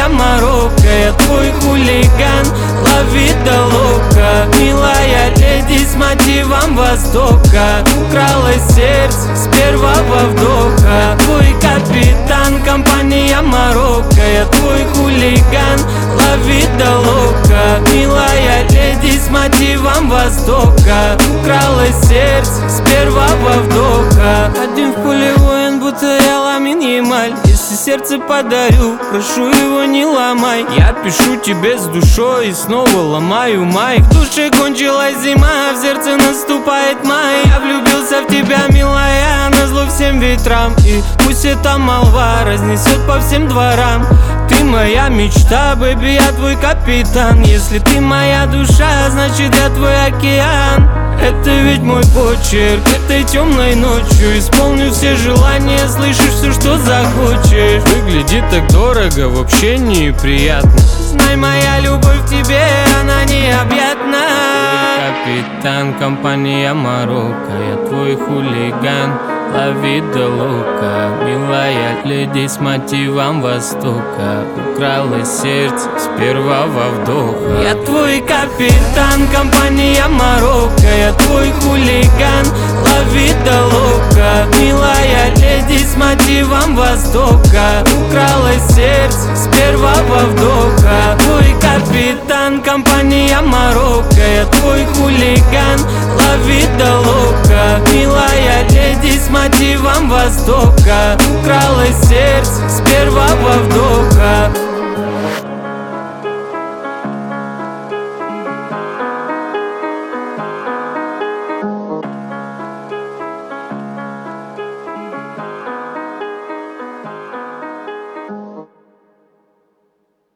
компания Марокко. Я твой хулиган, лови да лока. Милая леди с мотивом Востока, украла сердце с первого вдоха. Твой капитан, компания Марокко. Я твой хулиган, лови да лока. Милая леди с мотивом Востока, украла сердце с первого вдоха. Один в поле воин, будто я Ламин Ямаль. Если сердце подарю, прошу его не ломай. Я пишу тебе с душой и снова ломаю май. В душе кончилась зима, в сердце наступает май. Я влюбился в тебя, милая, назло всем ветрам. И пусть эта молва разнесет по всем дворам. Ты моя мечта, бэби, я твой капитан. Если ты моя душа, значит я твой океан. Это ведь мой почерк, этой темной ночью исполню все желания, слышишь все, что захочешь. Выглядит так дорого, в общении приятно. Знай, моя любовь к тебе, она необъятна. Капитан, компания Марокко. Я твой хулиган, лови да лока. Милая леди с мотивом Востока, украла сердце с первого вдоха. Я твой капитан, компания Марокко. Я твой хулиган, лови да лока. Милая леди с мотивом Востока, украла сердце с первого вдоха. Твой капитан, компания Марокко. Я твой хулиган, лови да лока. Милая леди с мотивом Востока, украла сердце с первого вдоха.